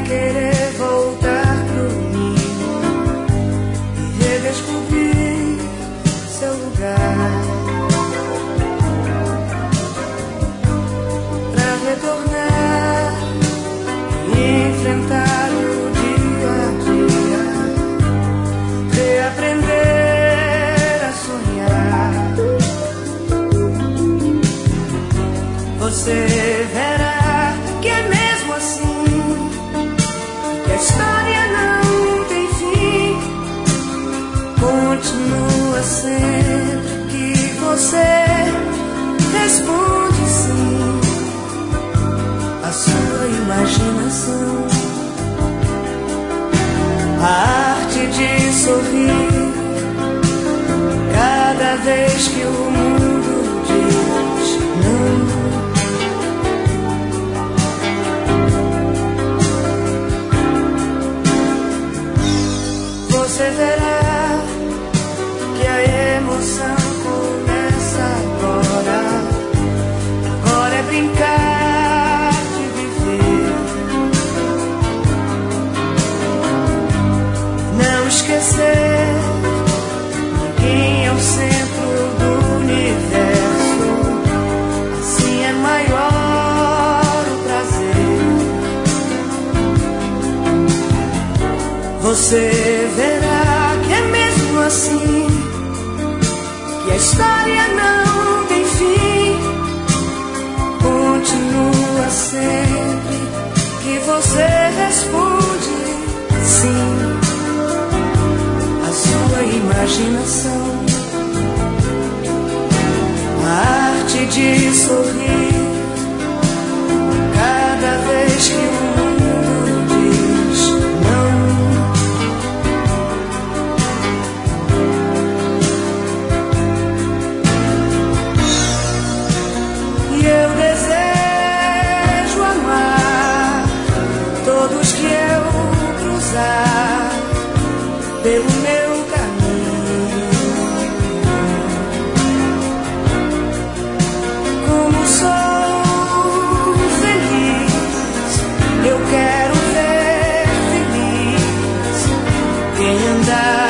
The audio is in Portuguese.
querer voltar pro ninho e redescobrir seu lugar, pra retornar e enfrentar o dia a dia, reaprender a sonhar. Você verá que é mesmo assim, que a história não tem fim. Continua sempre que você responde sim à sua imaginação. A arte de sorrir cada vez que o mundo diz não. Você verá que a emoção começa agora. Agora é brincar de viver, não esquecer, ninguém é o centro do universo. Assim é maior o prazer. Você verá que é mesmo assim, que a história não tem fim. Continua sempre que você responde sim à sua imaginação. A arte de sorrir cada vez que o mundo diz não. Eu desejo amar todos que eu cruzar pelo meu caminho. Como sou feliz, eu quero ver feliz quem andar